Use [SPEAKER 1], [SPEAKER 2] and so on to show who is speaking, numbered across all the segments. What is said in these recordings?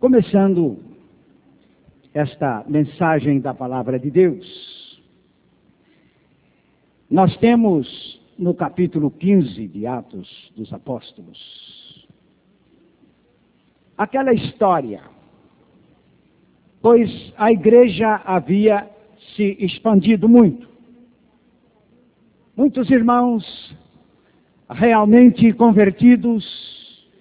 [SPEAKER 1] Começando esta mensagem da Palavra de Deus, nós temos no capítulo 15 de Atos dos Apóstolos aquela história, pois a igreja havia se expandido muito. Muitos irmãos realmente convertidos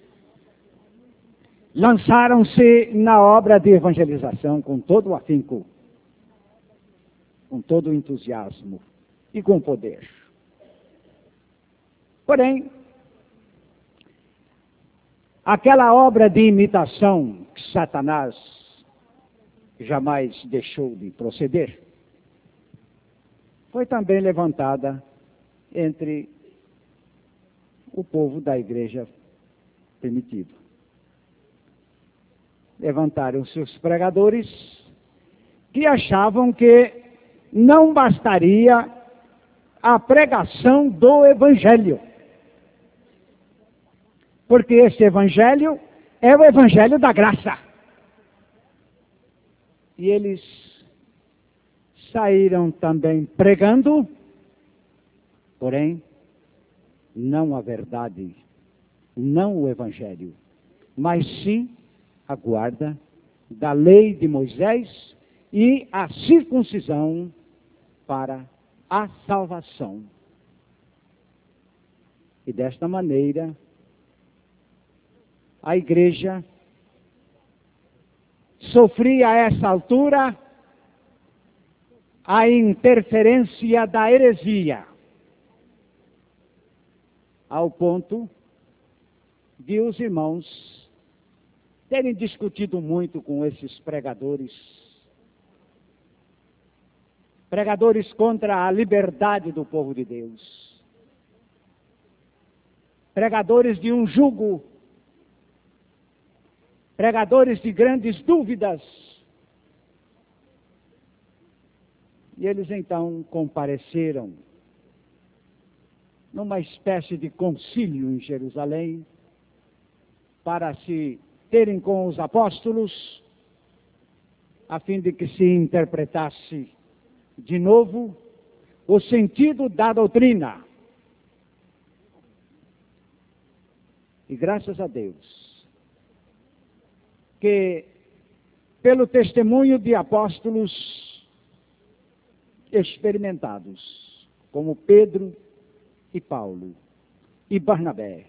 [SPEAKER 1] lançaram-se na obra de evangelização com todo o afinco, com todo o entusiasmo e com poder. Porém, aquela obra de imitação que Satanás jamais deixou de proceder, foi também levantada entre o povo da igreja primitiva. Levantaram-se os pregadores que achavam que não bastaria a pregação do Evangelho, porque este Evangelho é o Evangelho da graça. E eles saíram também pregando, porém, não a verdade, não o Evangelho, mas sim a guarda da lei de Moisés e a circuncisão para a salvação. E desta maneira, a igreja sofria a essa altura a interferência da heresia, ao ponto de os irmãos terem discutido muito com esses pregadores contra a liberdade do povo de Deus, pregadores de um jugo, pregadores de grandes dúvidas. E eles então compareceram numa espécie de concílio em Jerusalém para se terem com os apóstolos, a fim de que se interpretasse de novo o sentido da doutrina. E graças a Deus, que pelo testemunho de apóstolos experimentados, como Pedro e Paulo e Barnabé,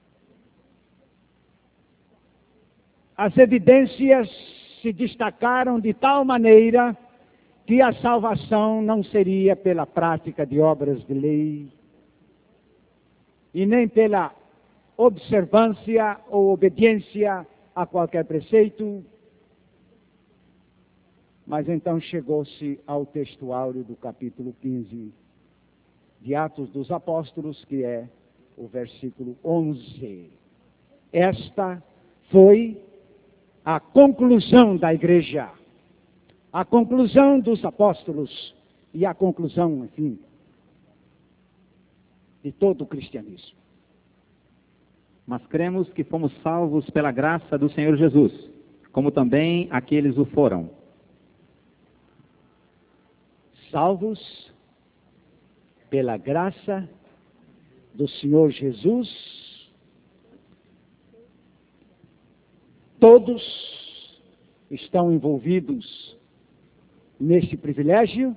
[SPEAKER 1] as evidências se destacaram de tal maneira que a salvação não seria pela prática de obras de lei e nem pela observância ou obediência a qualquer preceito, mas então chegou-se ao textuário do capítulo 15 de Atos dos Apóstolos, que é o versículo 11. Esta foi a conclusão da igreja, a conclusão dos apóstolos e a conclusão, enfim, de todo o cristianismo.
[SPEAKER 2] Mas cremos que fomos salvos pela graça do Senhor Jesus, como também aqueles o foram.
[SPEAKER 1] Salvos pela graça do Senhor Jesus, todos estão envolvidos neste privilégio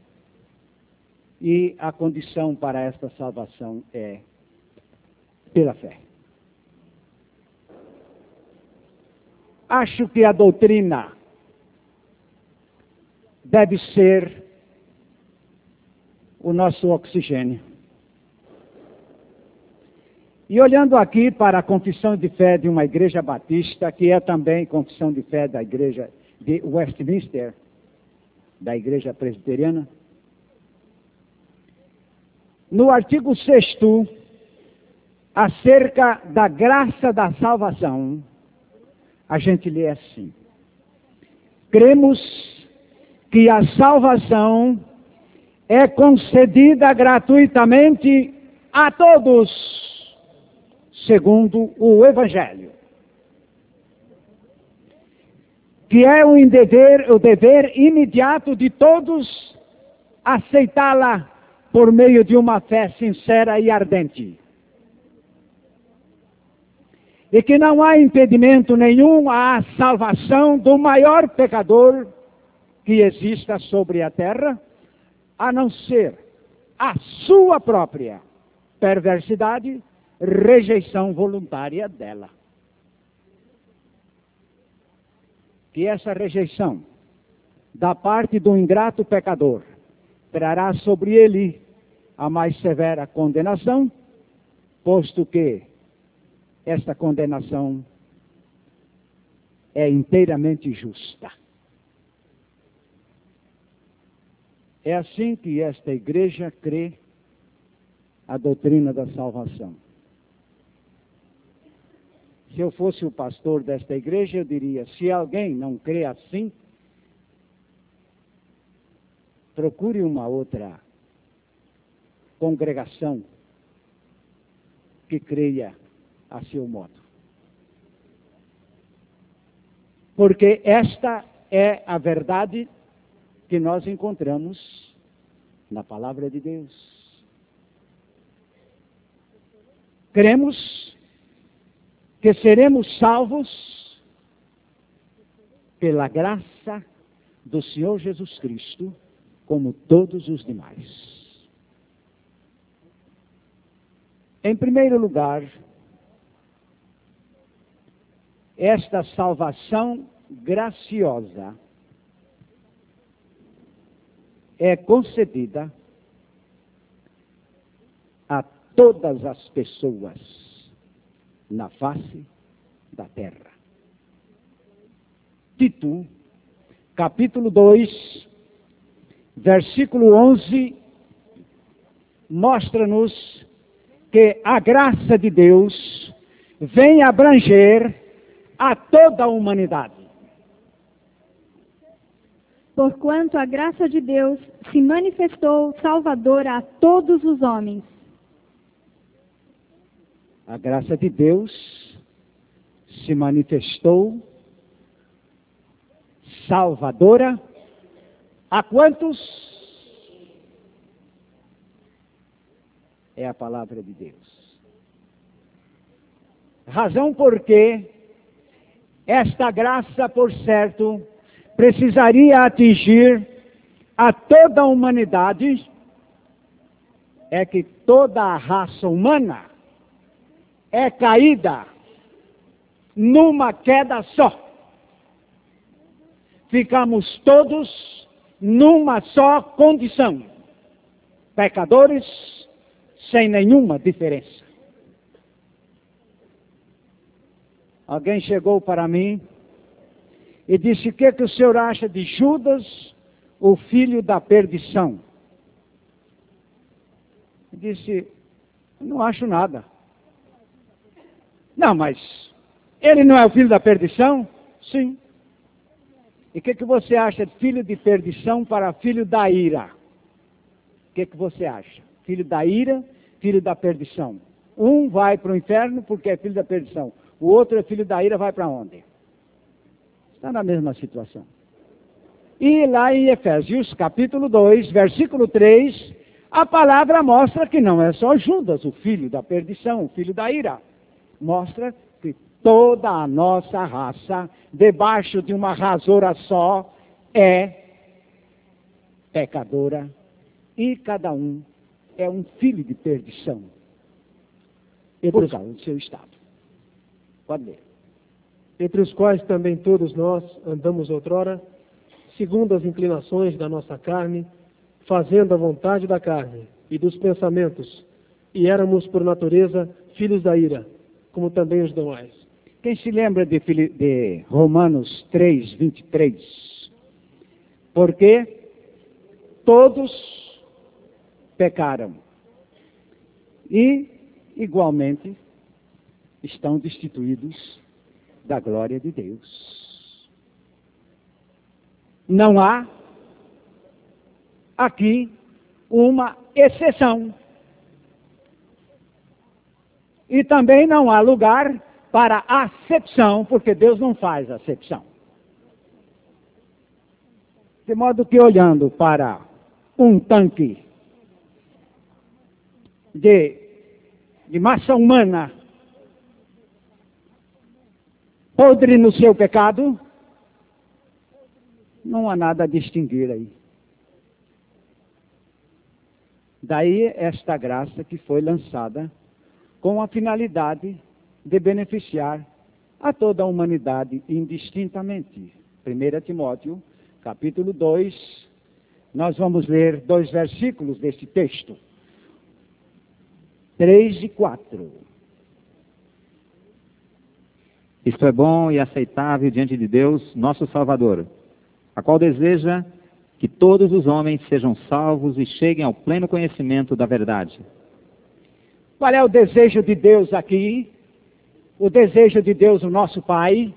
[SPEAKER 1] e a condição para esta salvação é pela fé. Acho que a doutrina deve ser o nosso oxigênio. E olhando aqui para a confissão de fé de uma igreja batista, que é também confissão de fé da igreja de Westminster, da igreja presbiteriana, no artigo 6º, acerca da graça da salvação, a gente lê assim: cremos que a salvação é concedida gratuitamente a todos, segundo o Evangelho. que é o dever imediato de todos aceitá-la por meio de uma fé sincera e ardente. E que não há impedimento nenhum à salvação do maior pecador que exista sobre a terra, a não ser a sua própria perversidade, rejeição voluntária dela. Que essa rejeição da parte do ingrato pecador trará sobre ele a mais severa condenação, posto que esta condenação é inteiramente justa. É assim que esta igreja crê a doutrina da salvação. Se eu fosse o pastor desta igreja, eu diria, se alguém não crê assim, procure uma outra congregação que creia a seu modo. Porque esta é a verdade que nós encontramos na palavra de Deus. Cremos que seremos salvos pela graça do Senhor Jesus Cristo, como todos os demais. Em primeiro lugar, esta salvação graciosa é concedida a todas as pessoas na face da terra. Tito, capítulo 2, versículo 11, mostra-nos que a graça de Deus vem abranger a toda a humanidade.
[SPEAKER 3] Porquanto a graça de Deus se manifestou salvadora a todos os homens.
[SPEAKER 1] A graça de Deus se manifestou salvadora a quantos? É a palavra de Deus. Razão porque esta graça, por certo, precisaria atingir a toda a humanidade, é que toda a raça humana é caída numa queda só. Ficamos todos numa só condição, pecadores sem nenhuma diferença. Alguém chegou para mim e disse: o que o senhor acha de Judas, o filho da perdição? Eu disse: não acho nada. Não, mas ele não é o filho da perdição? Sim. E o que você acha de filho de perdição para filho da ira? O que você acha? Filho da ira, filho da perdição. Um vai para o inferno porque é filho da perdição. O outro é filho da ira, vai para onde? Está na mesma situação. E lá em Efésios, capítulo 2, versículo 3, a palavra mostra que não é só Judas, o filho da perdição, o filho da ira. Mostra que toda a nossa raça, debaixo de uma rasura só, é pecadora, e cada um é um filho de perdição, por causa do seu estado. Pode ler.
[SPEAKER 4] Entre os quais também todos nós andamos outrora, segundo as inclinações da nossa carne, fazendo a vontade da carne e dos pensamentos, e éramos por natureza filhos da ira, como também os demais.
[SPEAKER 1] Quem se lembra de Romanos 3, 23? Porque todos pecaram e, igualmente, estão destituídos da glória de Deus. Não há aqui uma exceção. E também não há lugar para acepção, porque Deus não faz acepção. De modo que, olhando para um tanque de massa humana podre no seu pecado, não há nada a distinguir aí. Daí esta graça que foi lançada com a finalidade de beneficiar a toda a humanidade indistintamente. 1 Timóteo, capítulo 2, nós vamos ler 2 versículos deste texto, 3 e 4.
[SPEAKER 2] Isto é bom e aceitável diante de Deus, nosso Salvador, a qual deseja que todos os homens sejam salvos e cheguem ao pleno conhecimento da verdade.
[SPEAKER 1] Qual é o desejo de Deus aqui? O desejo de Deus, o nosso Pai,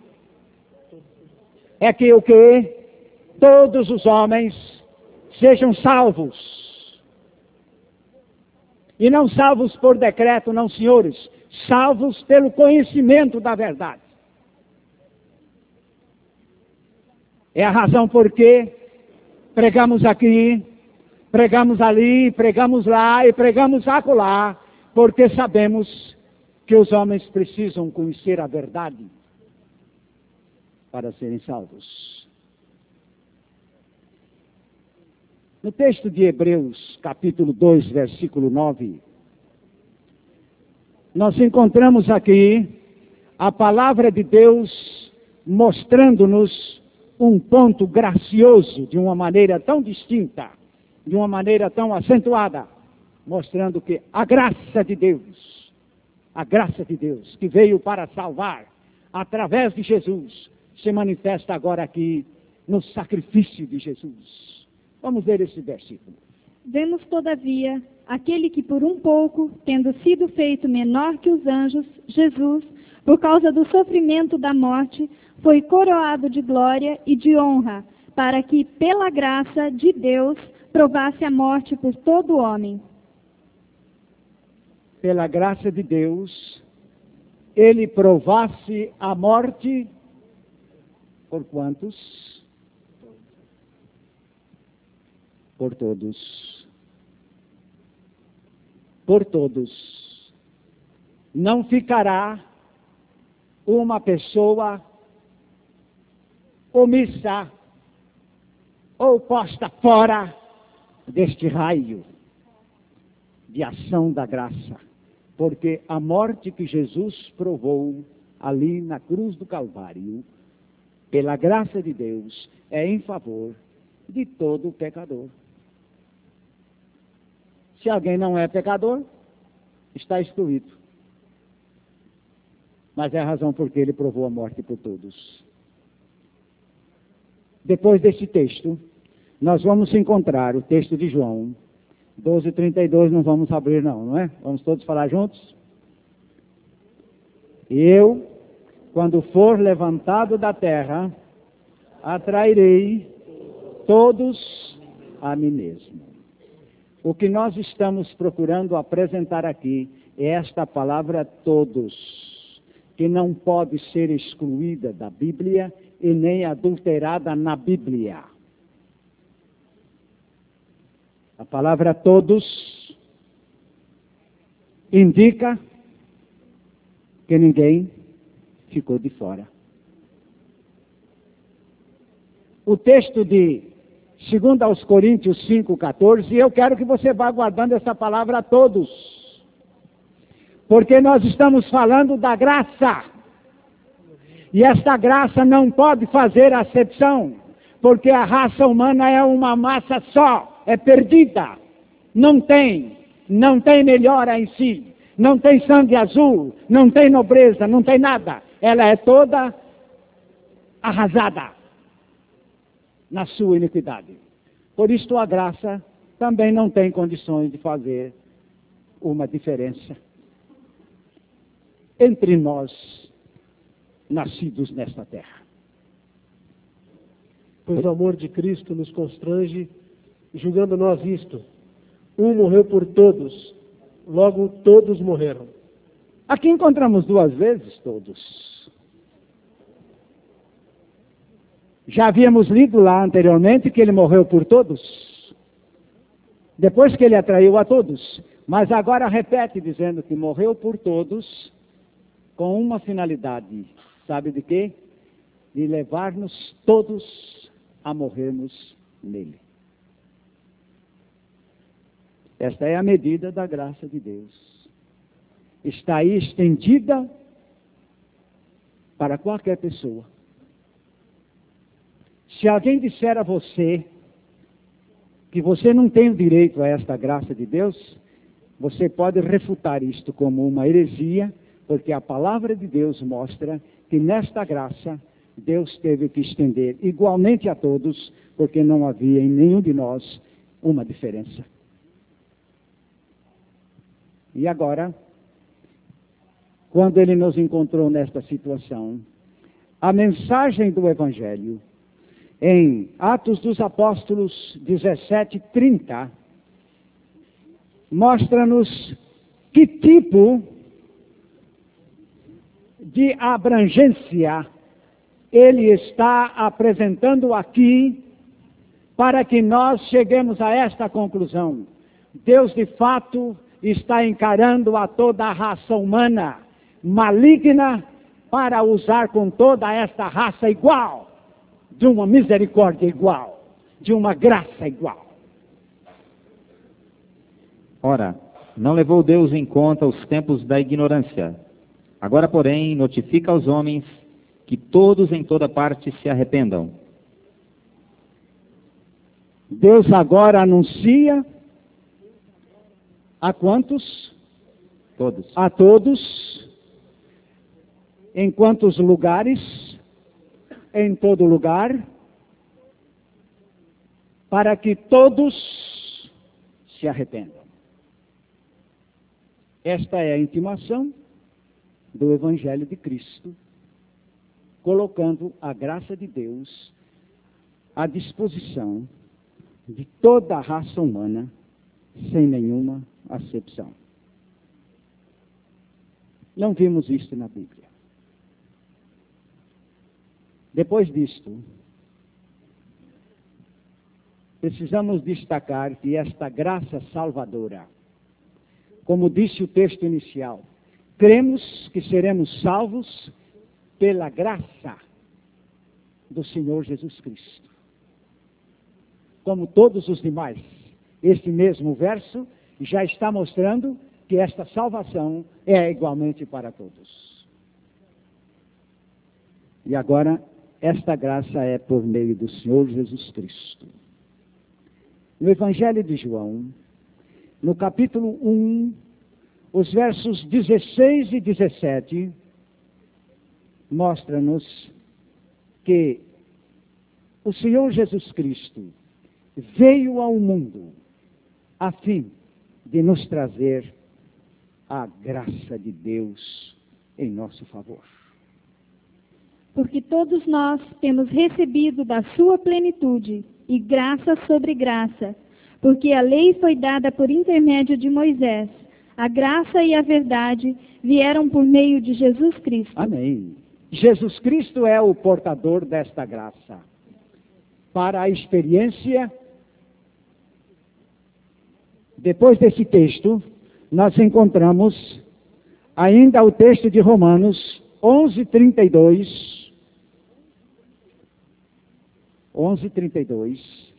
[SPEAKER 1] é que o quê? Todos os homens sejam salvos. E não salvos por decreto, não, senhores. Salvos pelo conhecimento da verdade. É a razão por que pregamos aqui, pregamos ali, pregamos lá e pregamos acolá, porque sabemos que os homens precisam conhecer a verdade para serem salvos. No texto de Hebreus, capítulo 2, versículo 9, nós encontramos aqui a palavra de Deus mostrando-nos um ponto gracioso, de uma maneira tão distinta, de uma maneira tão acentuada, mostrando que a graça de Deus, que veio para salvar, através de Jesus, se manifesta agora aqui no sacrifício de Jesus. Vamos ver esse versículo.
[SPEAKER 3] Vemos, todavia, aquele que por um pouco, tendo sido feito menor que os anjos, Jesus, por causa do sofrimento da morte, foi coroado de glória e de honra, para que, pela graça de Deus, provasse a morte por todo homem.
[SPEAKER 1] Pela graça de Deus, ele provasse a morte por quantos? Por todos. Por todos. Não ficará uma pessoa omissa ou posta fora deste raio de ação da graça, porque a morte que Jesus provou ali na cruz do Calvário, pela graça de Deus, é em favor de todo pecador. Se alguém não é pecador, está excluído. Mas é a razão por que ele provou a morte por todos. Depois deste texto, nós vamos encontrar o texto de João 12:32, não vamos abrir não é? Vamos todos falar juntos? Eu, quando for levantado da terra, atrairei todos a mim mesmo. O que nós estamos procurando apresentar aqui é esta palavra todos, que não pode ser excluída da Bíblia e nem adulterada na Bíblia. A palavra todos indica que ninguém ficou de fora. O texto de 2 aos Coríntios 5:14, eu quero que você vá guardando essa palavra todos, porque nós estamos falando da graça. E esta graça não pode fazer acepção, porque a raça humana é uma massa só, é perdida. Não tem melhora em si, não tem sangue azul, não tem nobreza, não tem nada. Ela é toda arrasada na sua iniquidade. Por isto a graça também não tem condições de fazer uma diferença entre nós nascidos nesta terra.
[SPEAKER 4] Pois o amor de Cristo nos constrange, julgando nós isto: um morreu por todos, logo todos morreram.
[SPEAKER 1] Aqui encontramos duas vezes todos. Já havíamos lido lá anteriormente que ele morreu por todos, depois que ele atraiu a todos. Mas agora repete dizendo que morreu por todos com uma finalidade. Sabe de quê? De levar-nos todos a morrermos nele. Esta é a medida da graça de Deus. Está aí estendida para qualquer pessoa. Se alguém disser a você que você não tem o direito a esta graça de Deus, você pode refutar isto como uma heresia, porque a palavra de Deus mostra que nesta graça Deus teve que estender igualmente a todos, porque não havia em nenhum de nós uma diferença. E agora, quando ele nos encontrou nesta situação, a mensagem do Evangelho, em Atos dos Apóstolos 17:30, mostra-nos que tipo de abrangência ele está apresentando aqui para que nós cheguemos a esta conclusão. Deus, de fato, está encarando a toda a raça humana maligna para usar com toda esta raça igual, de uma misericórdia igual, de uma graça igual.
[SPEAKER 2] Ora, não levou Deus em conta os tempos da ignorância. Agora, porém, notifica aos homens que todos em toda parte se arrependam.
[SPEAKER 1] Deus agora anuncia a quantos?
[SPEAKER 2] Todos.
[SPEAKER 1] A todos. Em quantos lugares? Em todo lugar. Para que todos se arrependam. Esta é a intimação do Evangelho de Cristo, colocando a graça de Deus à disposição de toda a raça humana, sem nenhuma acepção. Não vimos isto na Bíblia. Depois disto, precisamos destacar que esta graça salvadora, como disse o texto inicial, cremos que seremos salvos pela graça do Senhor Jesus Cristo. Como todos os demais, este mesmo verso já está mostrando que esta salvação é igualmente para todos. E agora, esta graça é por meio do Senhor Jesus Cristo. No Evangelho de João, no capítulo 1, os versos 16 e 17, mostra-nos que o Senhor Jesus Cristo veio ao mundo a fim de nos trazer a graça de Deus em nosso favor.
[SPEAKER 3] Porque todos nós temos recebido da sua plenitude e graça sobre graça, porque a lei foi dada por intermédio de Moisés. A graça e a verdade vieram por meio de Jesus Cristo.
[SPEAKER 1] Amém. Jesus Cristo é o portador desta graça. Para a experiência, depois desse texto, nós encontramos ainda o texto de Romanos 11:32. 11:32.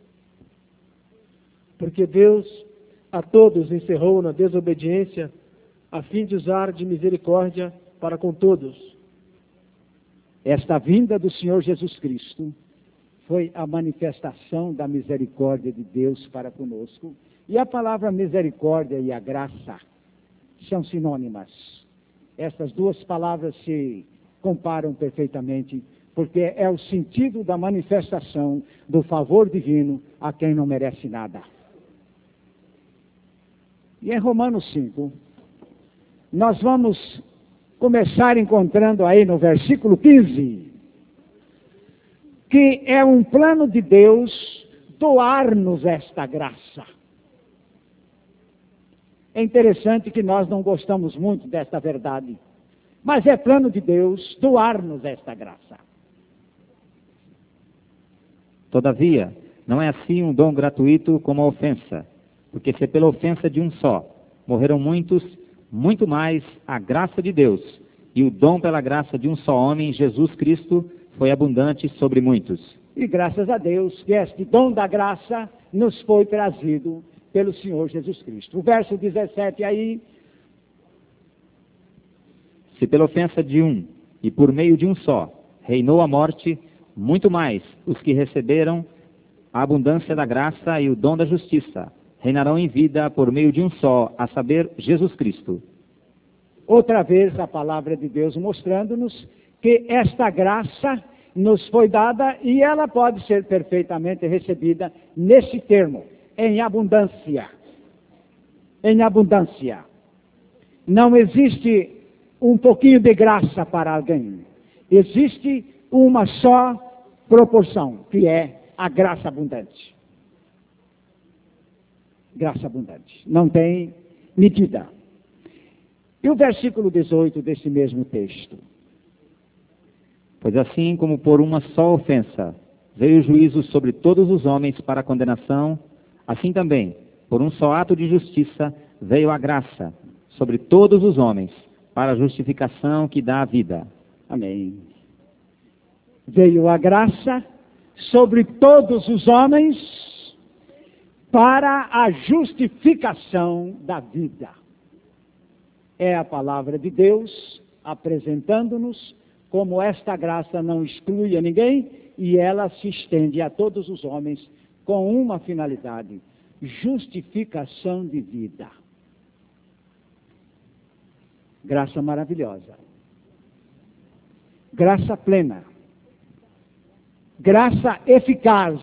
[SPEAKER 4] Porque Deus a todos encerrou na desobediência, a fim de usar de misericórdia para com todos.
[SPEAKER 1] Esta vinda do Senhor Jesus Cristo foi a manifestação da misericórdia de Deus para conosco. E a palavra misericórdia e a graça são sinônimas. Estas duas palavras se comparam perfeitamente, porque é o sentido da manifestação do favor divino a quem não merece nada. E em Romanos 5, nós vamos começar encontrando aí no versículo 15, que é um plano de Deus doar-nos esta graça. É interessante que nós não gostamos muito desta verdade, mas é plano de Deus doar-nos esta graça.
[SPEAKER 2] Todavia, não é assim um dom gratuito como a ofensa, porque se pela ofensa de um só morreram muitos, muito mais a graça de Deus e o dom pela graça de um só homem, Jesus Cristo, foi abundante sobre muitos.
[SPEAKER 1] E graças a Deus que este dom da graça nos foi trazido pelo Senhor Jesus Cristo. O verso 17 aí.
[SPEAKER 2] Se pela ofensa de um e por meio de um só reinou a morte, muito mais os que receberam a abundância da graça e o dom da justiça reinarão em vida por meio de um só, a saber, Jesus Cristo.
[SPEAKER 1] Outra vez a palavra de Deus mostrando-nos que esta graça nos foi dada e ela pode ser perfeitamente recebida nesse termo, em abundância. Em abundância. Não existe um pouquinho de graça para alguém. Existe uma só proporção, que é a graça abundante. Graça abundante. Não tem medida. E o versículo 18 desse mesmo texto.
[SPEAKER 2] Pois assim como por uma só ofensa veio o juízo sobre todos os homens para a condenação, assim também, por um só ato de justiça, veio a graça sobre todos os homens para a justificação que dá a vida.
[SPEAKER 1] Amém. Veio a graça sobre todos os homens para a justificação da vida. É a palavra de Deus apresentando-nos como esta graça não exclui a ninguém e ela se estende a todos os homens com uma finalidade: justificação de vida. Graça maravilhosa. Graça plena. Graça eficaz.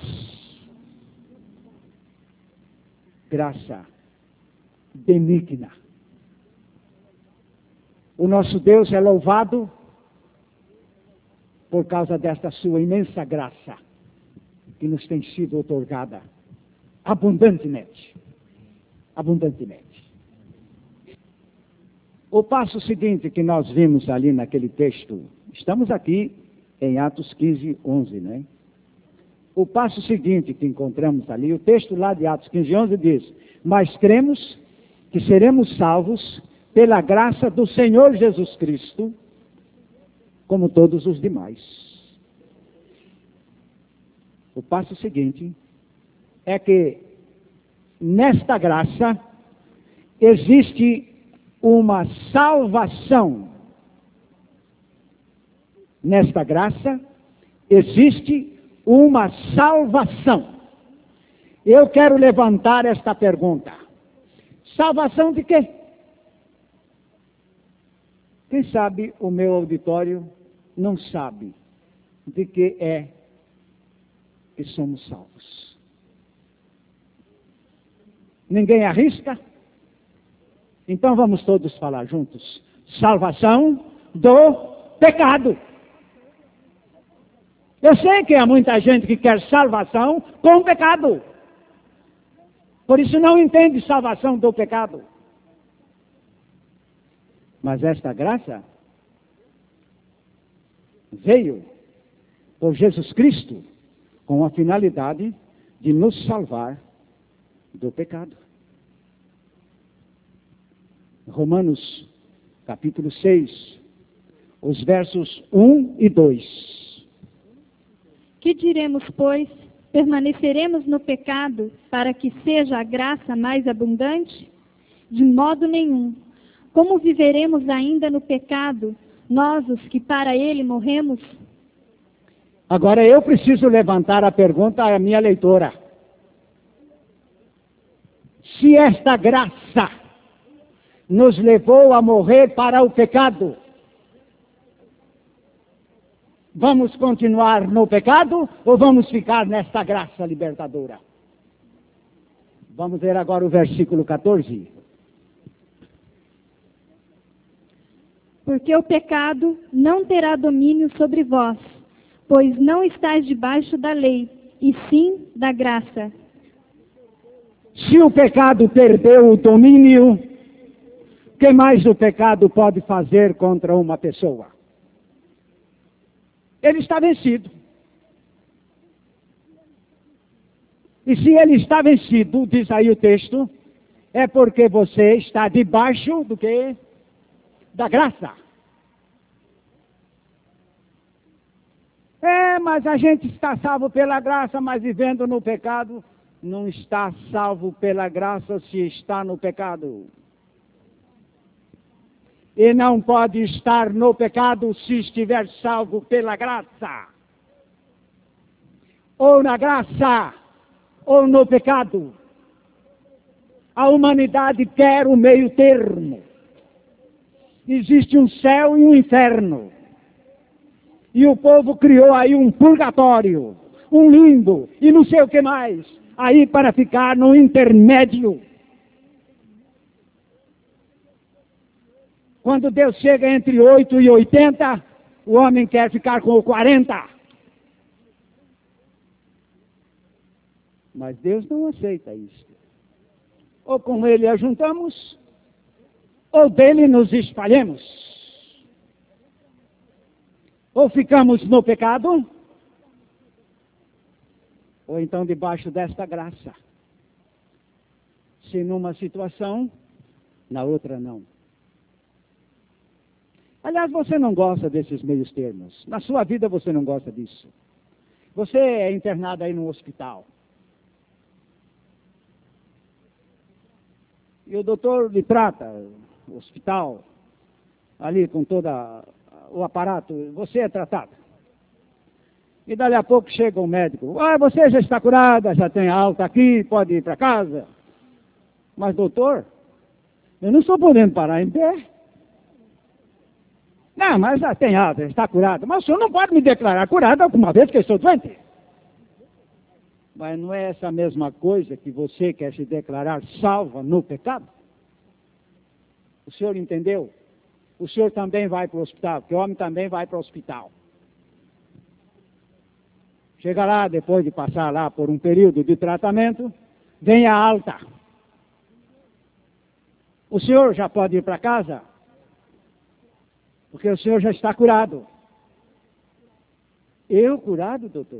[SPEAKER 1] Graça benigna. O nosso Deus é louvado por causa desta sua imensa graça que nos tem sido otorgada abundantemente. Abundantemente. O passo seguinte que nós vimos ali naquele texto, estamos aqui em Atos 15, 11, né? O passo seguinte que encontramos ali, o texto lá de Atos 15, 11 diz: mas cremos que seremos salvos pela graça do Senhor Jesus Cristo, como todos os demais. O passo seguinte é que nesta graça existe uma salvação. Nesta graça existe uma salvação. Eu quero levantar esta pergunta: salvação de quê? Quem sabe o meu auditório não sabe de que é que somos salvos. Ninguém arrisca? Então vamos todos falar juntos. Salvação do pecado. Eu sei que há muita gente que quer salvação com o pecado. Por isso não entende salvação do pecado. Mas esta graça veio por Jesus Cristo com a finalidade de nos salvar do pecado. Romanos, capítulo 6, os versos 1 e 2.
[SPEAKER 3] Que diremos, pois? Permaneceremos no pecado para que seja a graça mais abundante? De modo nenhum. Como viveremos ainda no pecado, nós os que para ele morremos?
[SPEAKER 1] Agora eu preciso levantar a pergunta à minha leitora. Se esta graça nos levou a morrer para o pecado, vamos continuar no pecado ou vamos ficar nesta graça libertadora? Vamos ver agora o versículo 14.
[SPEAKER 3] Porque o pecado não terá domínio sobre vós, pois não estáis debaixo da lei, e sim da graça.
[SPEAKER 1] Se o pecado perdeu o domínio, o que mais o pecado pode fazer contra uma pessoa? Ele está vencido. E se ele está vencido, diz aí o texto, é porque você está debaixo do quê? Da graça. Mas a gente está salvo pela graça, mas vivendo no pecado, não está salvo pela graça se está no pecado. E não pode estar no pecado se estiver salvo pela graça. Ou na graça, ou no pecado. A humanidade quer o meio termo. Existe um céu e um inferno. E o povo criou aí um purgatório, um limbo e não sei o que mais, aí para ficar no intermédio. Quando Deus chega entre 8 e 80, o homem quer ficar com o 40. Mas Deus não aceita isso. Ou com ele ajuntamos, ou dele nos espalhemos. Ou ficamos no pecado, ou então debaixo desta graça. Se numa situação, na outra não. Aliás, você não gosta desses meios termos. Na sua vida você não gosta disso. Você é internado aí no hospital. E o doutor lhe trata, o hospital, ali com toda o aparato, você é tratado. E dali a pouco chega um médico, você já está curada, já tem alta aqui, pode ir para casa. Mas doutor, eu não estou podendo parar em pé. Não, mas já tem alta, já está curada. Mas o senhor não pode me declarar curada uma vez que eu estou doente. Mas não é essa mesma coisa que você quer se declarar salva no pecado? O senhor entendeu? O senhor também vai para o hospital, porque o homem também vai para o hospital. Chega lá, depois de passar lá por um período de tratamento, vem a alta. O senhor já pode ir para casa, porque o senhor já está curado. Eu curado, doutor?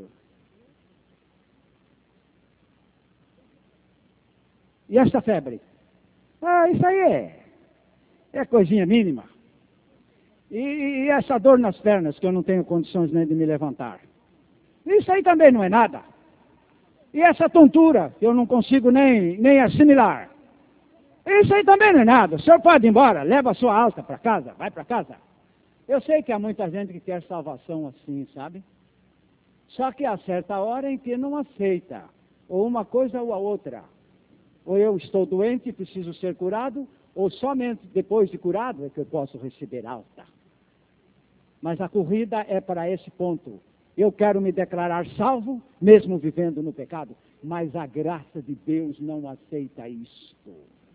[SPEAKER 1] E essa febre? Isso aí é coisinha mínima. E essa dor nas pernas, que eu não tenho condições nem de me levantar. Isso aí também não é nada. E essa tontura, que eu não consigo nem assimilar. Isso aí também não é nada. O senhor pode ir embora, leva a sua alta para casa, vai para casa. Eu sei que há muita gente que quer salvação assim, sabe? Só que há certa hora em que não aceita, ou uma coisa ou a outra. Ou eu estou doente e preciso ser curado, ou somente depois de curado é que eu posso receber alta. Mas a corrida é para esse ponto. Eu quero me declarar salvo, mesmo vivendo no pecado, mas a graça de Deus não aceita isto.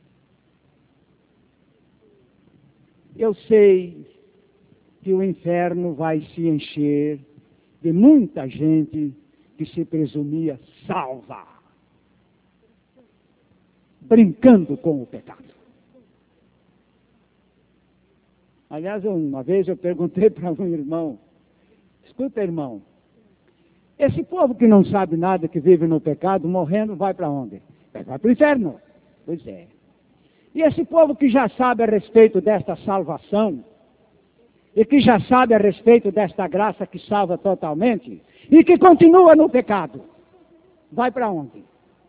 [SPEAKER 1] Eu sei que o inferno vai se encher de muita gente que se presumia salva, brincando com o pecado. Aliás, uma vez eu perguntei para um irmão, escuta, irmão, esse povo que não sabe nada, que vive no pecado, morrendo, vai para onde? Vai para o inferno. Pois é. E esse povo que já sabe a respeito desta salvação, e que já sabe a respeito desta graça que salva totalmente, e que continua no pecado, vai para onde?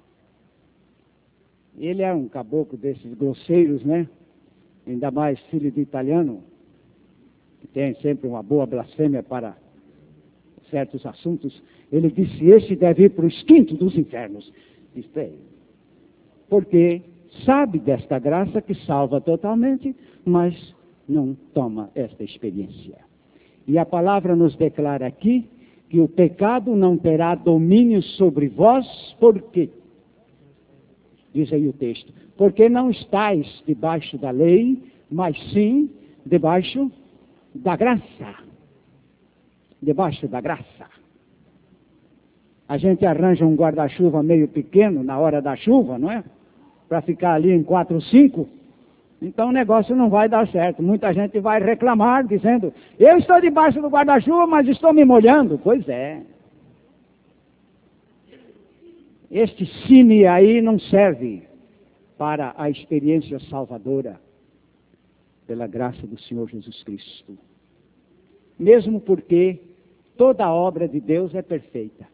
[SPEAKER 1] Ele é um caboclo desses grosseiros, né? Ainda mais filho de italiano, que tem sempre uma boa blasfêmia para certos assuntos. Ele disse, esse deve ir para o quinto dos infernos. Isto é, porque sabe desta graça que salva totalmente, mas não toma esta experiência. E a palavra nos declara aqui que o pecado não terá domínio sobre vós, por quê? Diz aí o texto, porque não estáis debaixo da lei, mas sim debaixo da graça. Debaixo da graça. A gente arranja um guarda-chuva meio pequeno na hora da chuva, não é? Para ficar ali em 4 ou 5. Então o negócio não vai dar certo. Muita gente vai reclamar, dizendo, eu estou debaixo do guarda-chuva, mas estou me molhando. Pois é. Este cine aí não serve para a experiência salvadora pela graça do Senhor Jesus Cristo. Mesmo porque toda a obra de Deus é perfeita.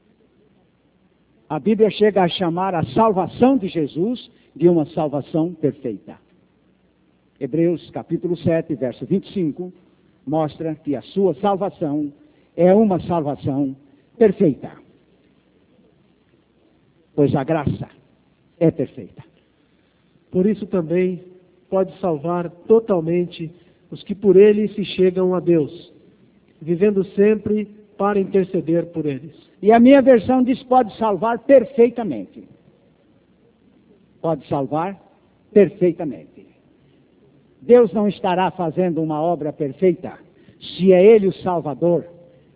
[SPEAKER 1] A Bíblia chega a chamar a salvação de Jesus de uma salvação perfeita. Hebreus capítulo 7, verso 25, mostra que a sua salvação é uma salvação perfeita. Pois a graça é perfeita.
[SPEAKER 4] Por isso também pode salvar totalmente os que por ele se chegam a Deus, vivendo sempre para interceder por eles.
[SPEAKER 1] E a minha versão diz pode salvar perfeitamente. Pode salvar perfeitamente. Deus não estará fazendo uma obra perfeita se é Ele o Salvador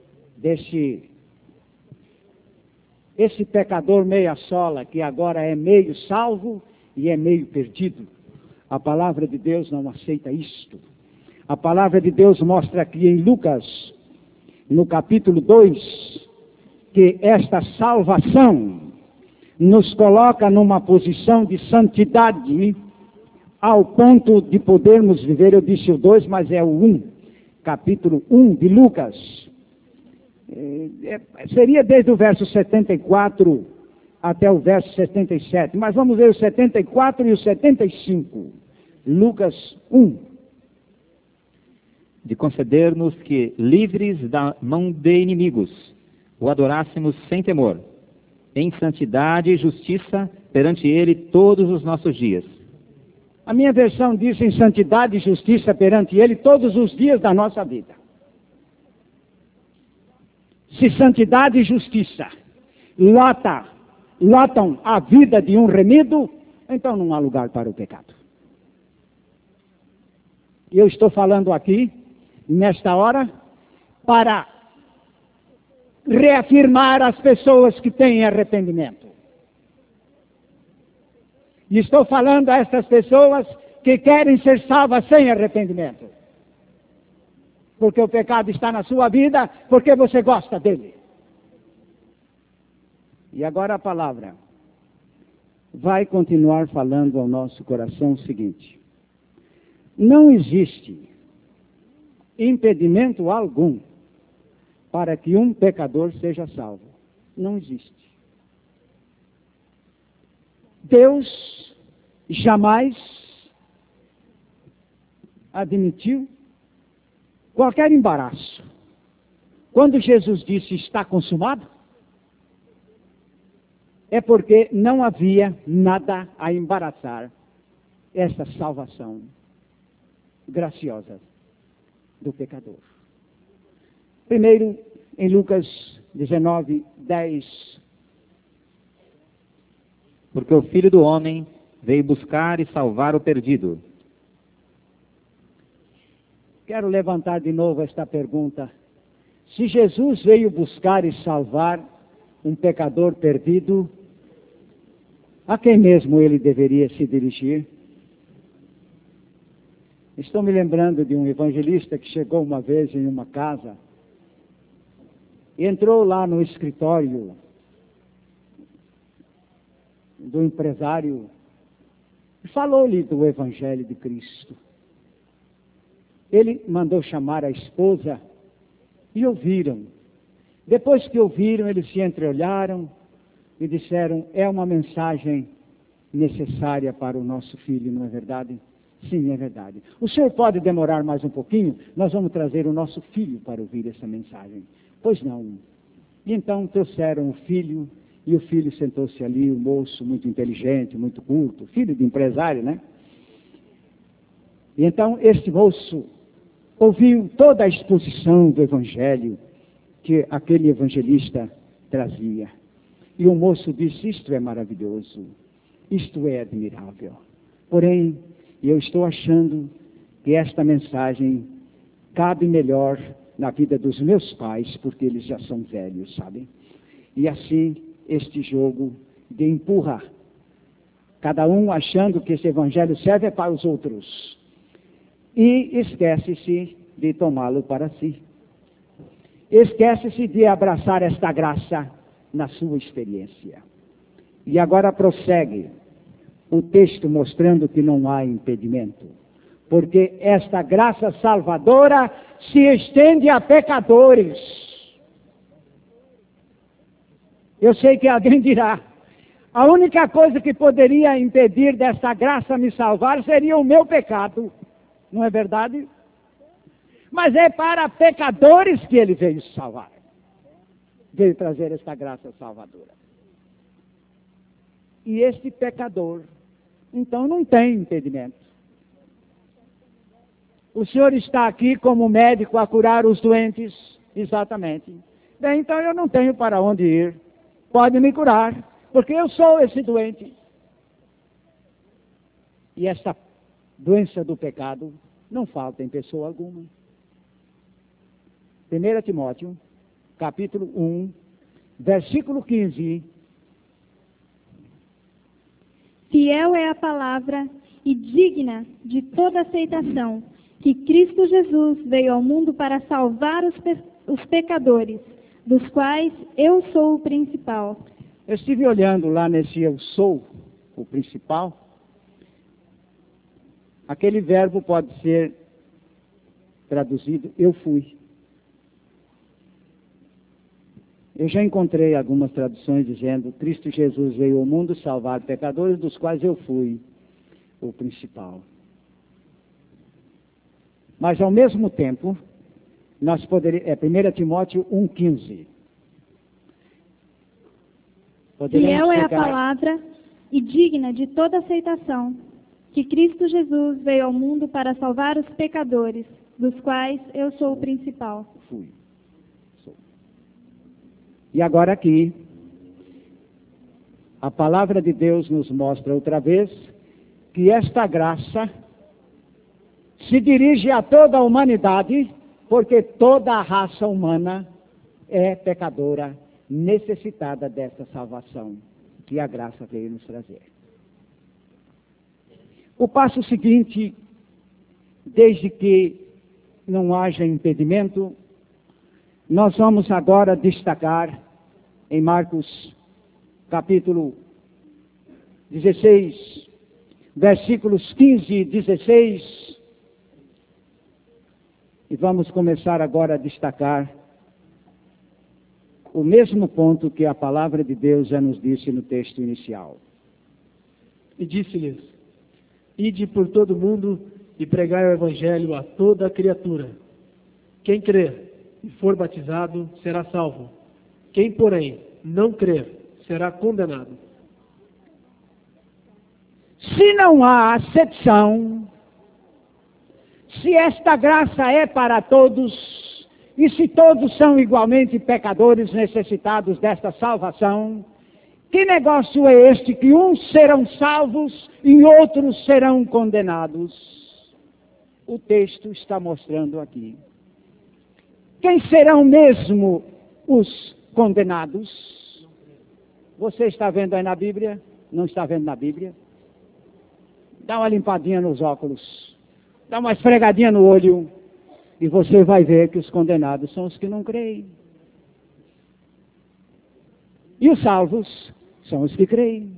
[SPEAKER 1] esse pecador meia sola que agora é meio salvo e é meio perdido. A palavra de Deus não aceita isto. A palavra de Deus mostra aqui em Lucas, no capítulo 2, que esta salvação nos coloca numa posição de santidade ao ponto de podermos viver, eu disse o 2, mas é o 1, capítulo 1 de Lucas. Seria desde o verso 74 até o verso 77, mas vamos ver o 74 e o 75. Lucas 1.
[SPEAKER 2] De conceder-nos que, livres da mão de inimigos, o adorássemos sem temor, em santidade e justiça perante Ele todos os nossos dias.
[SPEAKER 1] A minha versão diz em santidade e justiça perante Ele todos os dias da nossa vida. Se santidade e justiça lotam a vida de um remido, então não há lugar para o pecado. E eu estou falando aqui, nesta hora, para reafirmar as pessoas que têm arrependimento. E estou falando a essas pessoas que querem ser salvas sem arrependimento. Porque o pecado está na sua vida, porque você gosta dele. E agora a palavra vai continuar falando ao nosso coração o seguinte: não existe impedimento algum para que um pecador seja salvo. Não existe. Deus jamais admitiu qualquer embaraço. Quando Jesus disse está consumado, é porque não havia nada a embaraçar essa salvação graciosa do pecador. Primeiro, em Lucas 19, 10.
[SPEAKER 2] Porque o Filho do Homem veio buscar e salvar o perdido.
[SPEAKER 1] Quero levantar de novo esta pergunta. Se Jesus veio buscar e salvar um pecador perdido, a quem mesmo ele deveria se dirigir? Estou me lembrando de um evangelista que chegou uma vez em uma casa e entrou lá no escritório do empresário e falou-lhe do Evangelho de Cristo. Ele mandou chamar a esposa e ouviram. Depois que ouviram, eles se entreolharam e disseram, é uma mensagem necessária para o nosso filho, não é verdade? Sim, é verdade. O senhor pode demorar mais um pouquinho? Nós vamos trazer o nosso filho para ouvir essa mensagem. Pois não. E então trouxeram o filho, e o filho sentou-se ali, um moço muito inteligente, muito culto, filho de empresário, né? E então este moço ouviu toda a exposição do Evangelho que aquele evangelista trazia. E o moço disse, isto é maravilhoso, isto é admirável. Porém, eu estou achando que esta mensagem cabe melhor na vida dos meus pais, porque eles já são velhos, sabem? E assim, este jogo de empurrar, cada um achando que esse evangelho serve para os outros, e esquece-se de tomá-lo para si. Esquece-se de abraçar esta graça na sua experiência. E agora prossegue o texto mostrando que não há impedimento, porque esta graça salvadora se estende a pecadores. Eu sei que alguém dirá, a única coisa que poderia impedir desta graça me salvar seria o meu pecado. Não é verdade? Mas é para pecadores que ele veio salvar. Veio trazer esta graça salvadora. E este pecador, então, não tem impedimento. O Senhor está aqui como médico a curar os doentes? Exatamente. Bem, então eu não tenho para onde ir. Pode me curar, porque eu sou esse doente. E esta doença do pecado não falta em pessoa alguma. 1 Timóteo, capítulo 1, versículo 15.
[SPEAKER 3] Fiel é a palavra e digna de toda aceitação, que Cristo Jesus veio ao mundo para salvar os pecadores, dos quais eu sou o principal.
[SPEAKER 1] Eu estive olhando lá nesse eu sou o principal. Aquele verbo pode ser traduzido eu fui. Eu já encontrei algumas traduções dizendo Cristo Jesus veio ao mundo salvar pecadores, dos quais eu fui o principal. Mas ao mesmo tempo, nós poderíamos, 1 Timóteo 1,15.
[SPEAKER 3] Fiel é a palavra e digna de toda aceitação, que Cristo Jesus veio ao mundo para salvar os pecadores, dos quais eu sou o principal.
[SPEAKER 1] Fui. Sou. E agora aqui, a palavra de Deus nos mostra outra vez que esta graça se dirige a toda a humanidade, porque toda a raça humana é pecadora, necessitada dessa salvação que a graça veio nos trazer. O passo seguinte, desde que não haja impedimento, nós vamos agora destacar em Marcos capítulo 16, versículos 15 e 16, e vamos começar agora a destacar o mesmo ponto que a palavra de Deus já nos disse no texto inicial.
[SPEAKER 4] E disse-lhes: ide por todo o mundo e pregai o evangelho a toda a criatura. Quem crer e for batizado será salvo. Quem, porém, não crer será condenado.
[SPEAKER 1] Se não há acepção, se esta graça é para todos, e se todos são igualmente pecadores necessitados desta salvação, que negócio é este que uns serão salvos e outros serão condenados? O texto está mostrando aqui. Quem serão mesmo os condenados? Você está vendo aí na Bíblia? Não está vendo na Bíblia? Dá uma limpadinha nos óculos. Dá uma esfregadinha no olho. E você vai ver que os condenados são os que não creem. E os salvos são os que creem.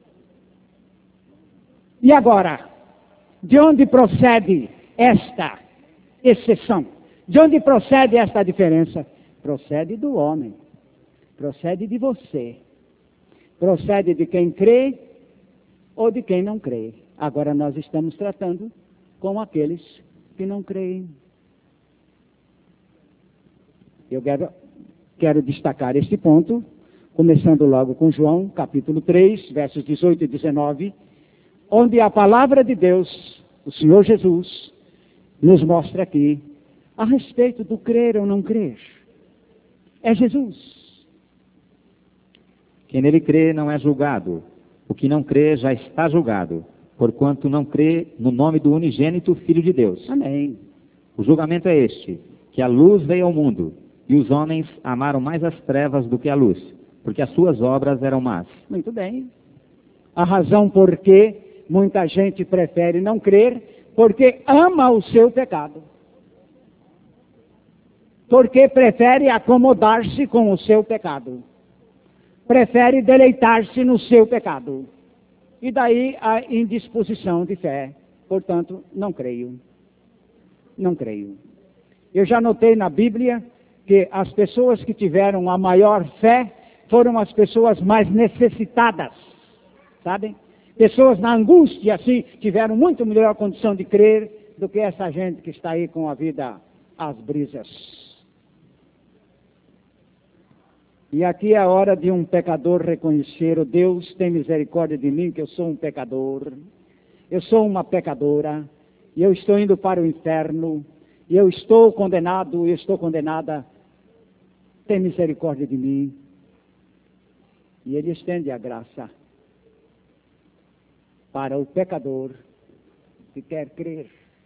[SPEAKER 1] E agora, de onde procede esta exceção? De onde procede esta diferença? Procede do homem. Procede de você. Procede de quem crê ou de quem não crê. Agora nós estamos tratando com aqueles que não creem. Eu quero destacar este ponto, começando logo com João, capítulo 3, versos 18 e 19, onde a palavra de Deus, o Senhor Jesus, nos mostra aqui a respeito do crer ou não crer. É Jesus.
[SPEAKER 2] Quem nele crê não é julgado. O que não crê já está julgado, porquanto não crê no nome do unigênito Filho de Deus.
[SPEAKER 1] Amém.
[SPEAKER 2] O julgamento é este, que a luz veio ao mundo, e os homens amaram mais as trevas do que a luz, porque as suas obras eram más.
[SPEAKER 1] Muito bem. A razão por que muita gente prefere não crer, porque ama o seu pecado. Porque prefere acomodar-se com o seu pecado. prefere deleitar-se no seu pecado. E daí a indisposição de fé. Portanto, não creio. Não creio. Eu já notei na Bíblia que as pessoas que tiveram a maior fé foram as pessoas mais necessitadas, sabem? Pessoas na angústia, assim, tiveram muito melhor condição de crer do que essa gente que está aí com a vida às brisas. E aqui é a hora de um pecador reconhecer: o Deus tem misericórdia de mim, que eu sou um pecador, eu sou uma pecadora, e eu estou indo para o inferno, e eu estou condenado, eu estou condenada, tem misericórdia de mim. E Ele estende a graça para o pecador que quer crer.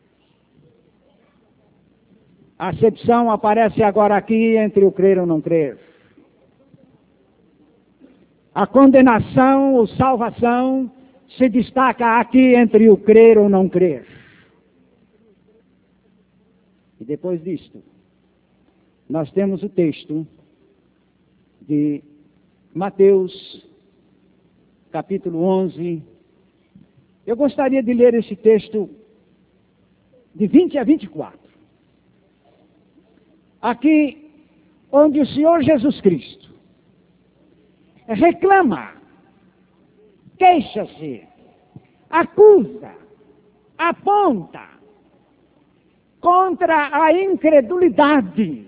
[SPEAKER 1] A acepção aparece agora aqui entre o crer ou não crer. A condenação ou salvação se destaca aqui entre o crer ou não crer. E depois disto, nós temos o texto de Mateus, capítulo 11. Eu gostaria de ler esse texto de 20 a 24. Aqui, onde o Senhor Jesus Cristo reclama, queixa-se, acusa, aponta contra a incredulidade.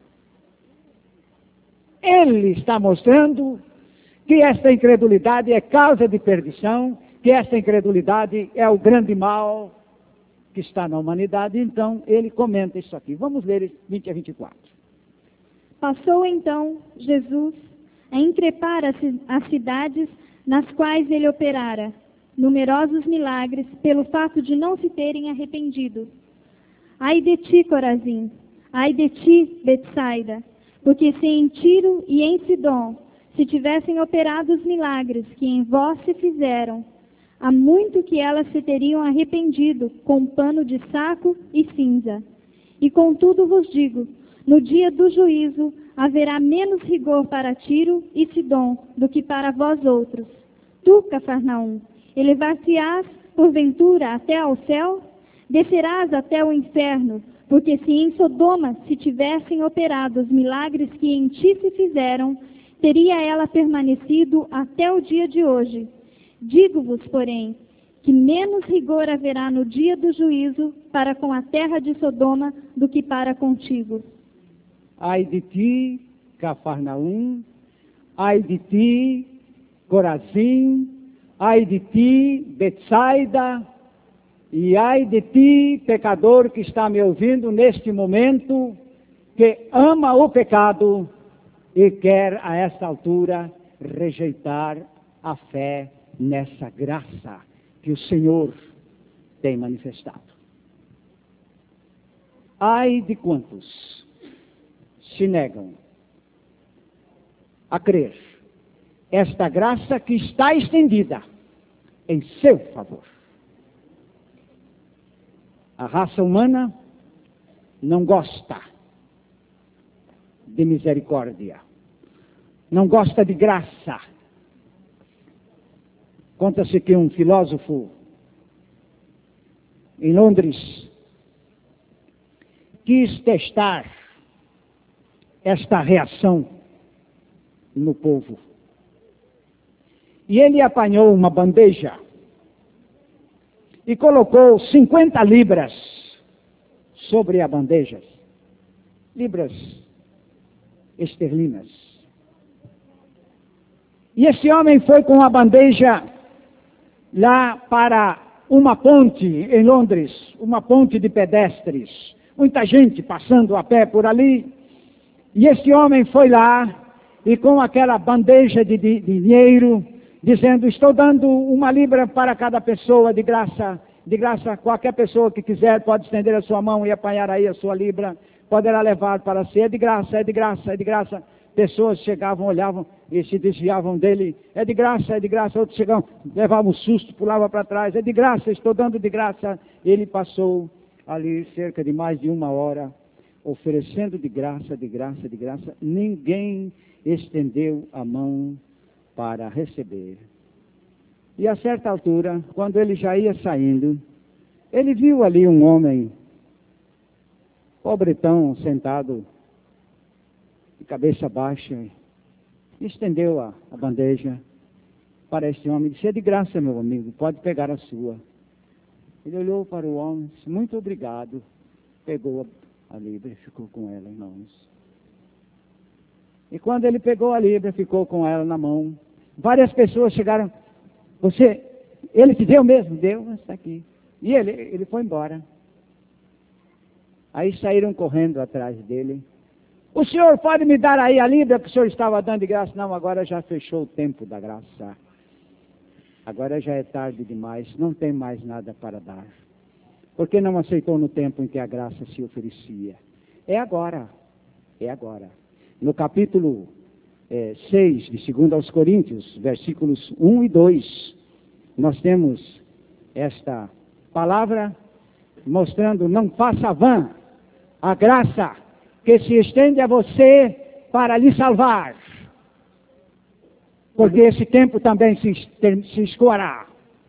[SPEAKER 1] Ele está mostrando que esta incredulidade é causa de perdição, que esta incredulidade é o grande mal que está na humanidade. Então, ele comenta isso aqui. Vamos ler 20 a 24.
[SPEAKER 3] Passou então Jesus a increpar as cidades nas quais ele operara numerosos milagres pelo fato de não se terem arrependido. Ai de ti, Corazim! Ai de ti, Betsaida! Porque se em Tiro e em Sidom se tivessem operado os milagres que em vós se fizeram, há muito que elas se teriam arrependido com pano de saco e cinza. E contudo vos digo, no dia do juízo haverá menos rigor para Tiro e Sidom do que para vós outros. Tu, Cafarnaum, elevar-te-ás porventura até ao céu? Descerás até o inferno, porque se em Sodoma se tivessem operado os milagres que em ti se fizeram, teria ela permanecido até o dia de hoje. Digo-vos, porém, que menos rigor haverá no dia do juízo para com a terra de Sodoma do que para contigo.
[SPEAKER 1] Ai de ti, Cafarnaum, ai de ti, Corazim, ai de ti, Betsaida, e ai de ti, pecador que está me ouvindo neste momento, que ama o pecado e quer a esta altura rejeitar a fé nessa graça que o Senhor tem manifestado. Ai de quantos se negam a crer esta graça que está estendida em seu favor. A raça humana não gosta de misericórdia, não gosta de graça. Conta-se que um filósofo em Londres quis testar esta reação no povo. E ele apanhou uma bandeja e colocou 50 libras sobre a bandeja. Libras esterlinas. E esse homem foi com a bandeja lá para uma ponte em Londres, uma ponte de pedestres. Muita gente passando a pé por ali. E esse homem foi lá e com aquela bandeja de dinheiro, dizendo: estou dando 1 libra para cada pessoa de graça, qualquer pessoa que quiser pode estender a sua mão e apanhar aí a sua libra, poderá levar para si, é de graça, é de graça, é de graça. Pessoas chegavam, olhavam e se desviavam dele, é de graça, outros chegavam, levavam um susto, pulavam para trás, é de graça, estou dando de graça. Ele passou ali cerca de mais de 1 hora, oferecendo de graça, ninguém estendeu a mão para receber. E a certa altura, quando ele já ia saindo, ele viu ali um homem, pobretão, sentado, de cabeça baixa, e estendeu a bandeja para esse homem e disse: é de graça, meu amigo, pode pegar a sua. Ele olhou para o homem e disse: muito obrigado. Pegou a Líbia e ficou com ela em mãos. E quando ele pegou a Líbia, ficou com ela na mão. Várias pessoas chegaram: ele te deu mesmo? Deu, está aqui. E ele foi embora. Aí saíram correndo atrás dele. O senhor pode me dar aí a Líbia que o senhor estava dando de graça? Não, agora já fechou o tempo da graça. Agora já é tarde demais, não tem mais nada para dar. Porque não aceitou no tempo em que a graça se oferecia. É agora. É agora. No capítulo 6 de 2 aos Coríntios, versículos 1 e 2, nós temos esta palavra mostrando: não faça vã a graça que se estende a você para lhe salvar, porque esse tempo também se escoará.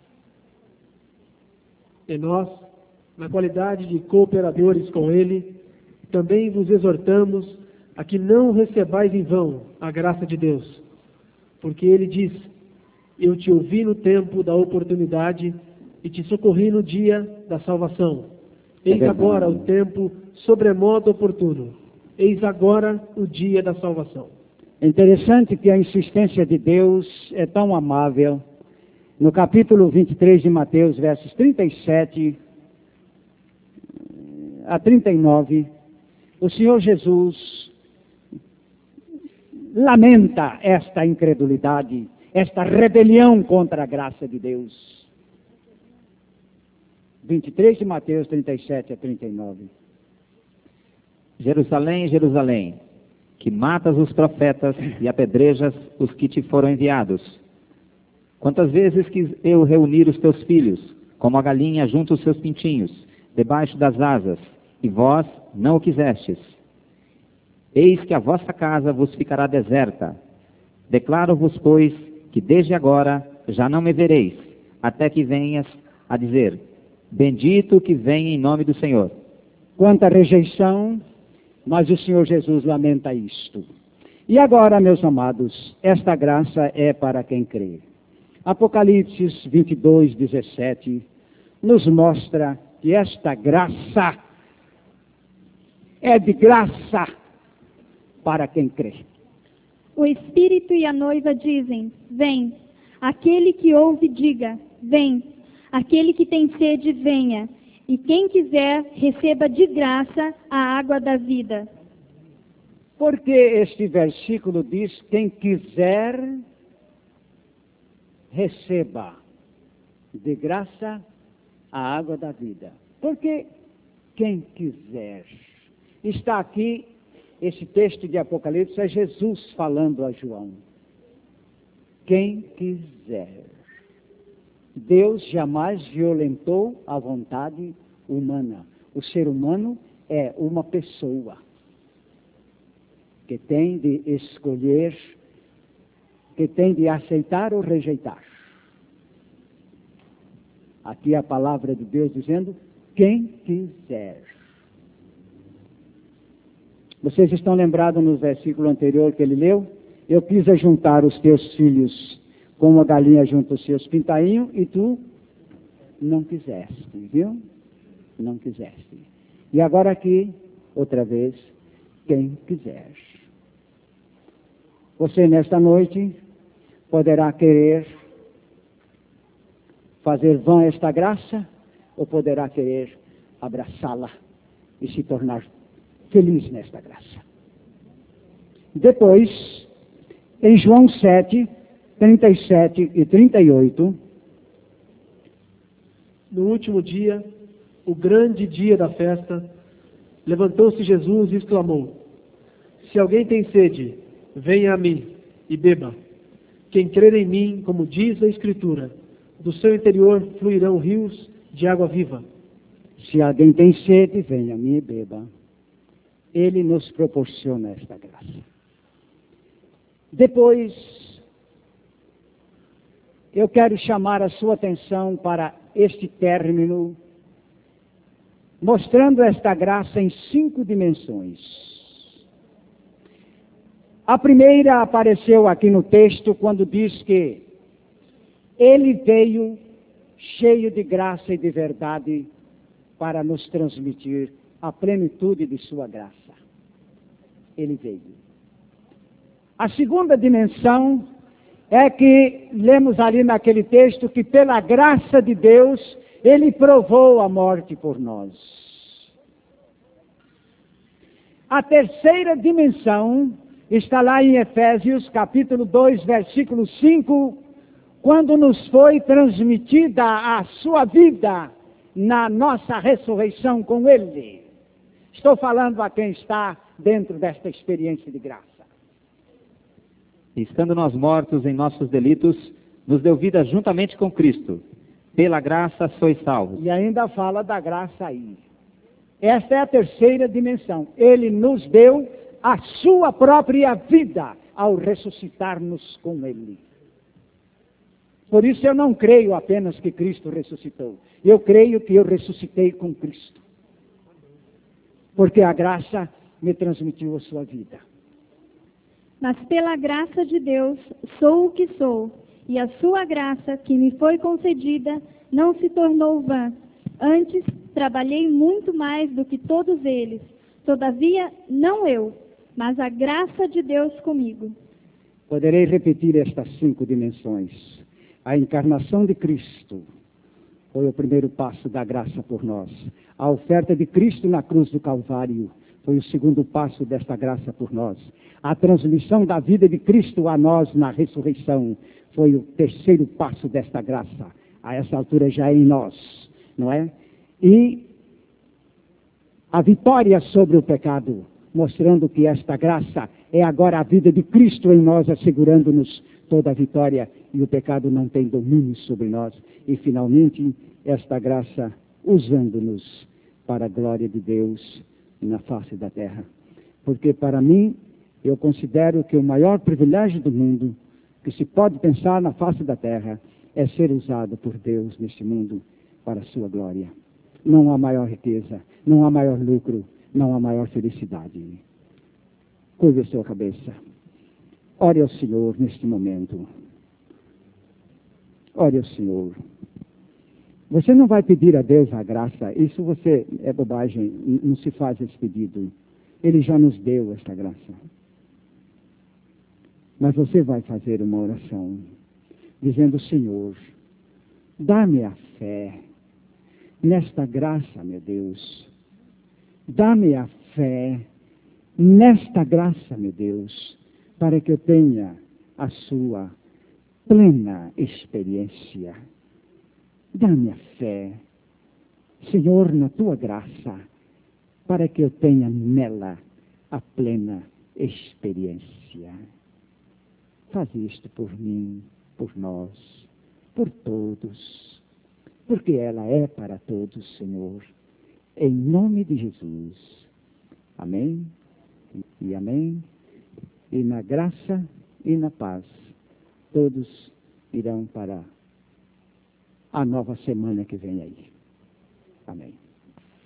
[SPEAKER 4] E nós, na qualidade de cooperadores com Ele, também vos exortamos a que não recebais em vão a graça de Deus, porque Ele diz: eu te ouvi no tempo da oportunidade e te socorri no dia da salvação. Eis agora o tempo sobremodo oportuno. Eis agora o dia da salvação.
[SPEAKER 1] É interessante que a insistência de Deus é tão amável. No capítulo 23 de Mateus, versos 37 a 39, o Senhor Jesus lamenta esta incredulidade, esta rebelião contra a graça de Deus. 23 de Mateus, 37 a 39.
[SPEAKER 2] Jerusalém, Jerusalém, que matas os profetas e apedrejas os que te foram enviados. Quantas vezes quis eu reunir os teus filhos, como a galinha junta os seus pintinhos, debaixo das asas, e vós não o quisestes. Eis que a vossa casa vos ficará deserta. Declaro-vos, pois, que desde agora já não me vereis, até que venhas a dizer: bendito que vem em nome do Senhor.
[SPEAKER 1] Quanta rejeição, mas o Senhor Jesus lamenta isto. E agora, meus amados, esta graça é para quem crê. Apocalipse 22, 17 nos mostra que esta graça é de graça para quem crê.
[SPEAKER 3] O Espírito e a noiva dizem: vem. Aquele que ouve, diga: vem. Aquele que tem sede, venha. E quem quiser, receba de graça a água da vida.
[SPEAKER 1] Porque este versículo diz: quem quiser, receba de graça a água da vida. Porque quem quiser. Está aqui, esse texto de Apocalipse, é Jesus falando a João. Quem quiser. Deus jamais violentou a vontade humana. O ser humano é uma pessoa que tem de escolher, que tem de aceitar ou rejeitar. Aqui a palavra de Deus dizendo: quem quiser. Vocês estão lembrados no versículo anterior que ele leu? Eu quis juntar os teus filhos como a galinha junta os seus pintainhos, e tu não quiseste, viu? Não quiseste. E agora aqui, outra vez, quem quiser. Você nesta noite poderá querer fazer vã esta graça, ou poderá querer abraçá-la e se tornar feliz nesta graça. Depois, em João 7, 37 e 38,
[SPEAKER 4] no último dia, o grande dia da festa, levantou-se Jesus e exclamou: se alguém tem sede, venha a mim e beba. Quem crer em mim, como diz a Escritura, do seu interior fluirão rios de água viva.
[SPEAKER 1] Se alguém tem sede, venha a mim e beba. Ele nos proporciona esta graça. Depois, eu quero chamar a sua atenção para este término, mostrando esta graça em 5 dimensões. A primeira apareceu aqui no texto quando diz que ele veio cheio de graça e de verdade para nos transmitir a plenitude de sua graça. Ele veio. A segunda dimensão é que lemos ali naquele texto que pela graça de Deus ele provou a morte por nós. A terceira dimensão está lá em Efésios capítulo 2, versículo 5, quando nos foi transmitida a sua vida na nossa ressurreição com Ele. Estou falando a quem está dentro desta experiência de graça.
[SPEAKER 2] Estando nós mortos em nossos delitos, nos deu vida juntamente com Cristo. Pela graça sois salvos.
[SPEAKER 1] E ainda fala da graça aí. Esta é a terceira dimensão. Ele nos deu a sua própria vida ao ressuscitar-nos com Ele. Por isso eu não creio apenas que Cristo ressuscitou. Eu creio que eu ressuscitei com Cristo. Porque a graça me transmitiu a sua vida.
[SPEAKER 3] Mas pela graça de Deus sou o que sou, e a sua graça que me foi concedida não se tornou vã. Antes trabalhei muito mais do que todos eles. Todavia, não eu, mas a graça de Deus comigo.
[SPEAKER 1] Poderei repetir estas 5 dimensões. A encarnação de Cristo foi o primeiro passo da graça por nós. A oferta de Cristo na cruz do Calvário foi o segundo passo desta graça por nós. A transmissão da vida de Cristo a nós na ressurreição foi o terceiro passo desta graça. A essa altura já é em nós, não é? E a vitória sobre o pecado, mostrando que esta graça é agora a vida de Cristo em nós, assegurando-nos toda a vitória, e o pecado não tem domínio sobre nós. E finalmente, esta graça usando-nos para a glória de Deus na face da terra. Porque para mim, eu considero que o maior privilégio do mundo que se pode pensar na face da terra é ser usado por Deus neste mundo para a sua glória. Não há maior riqueza, não há maior lucro, não há maior felicidade. Curve a sua cabeça. Ore ao Senhor neste momento. Ore ao Senhor. Você não vai pedir a Deus a graça. Isso é bobagem. Não se faz esse pedido. Ele já nos deu esta graça. Mas você vai fazer uma oração dizendo: Senhor, dá-me a fé nesta graça, meu Deus. Dá-me a fé nesta graça, meu Deus, para que eu tenha a sua plena experiência. Dá-me a fé, Senhor, na tua graça, para que eu tenha nela a plena experiência. Faz isto por mim, por nós, por todos, porque ela é para todos, Senhor, em nome de Jesus. Amém e amém. E na graça e na paz, todos irão para a nova semana que vem aí. Amém.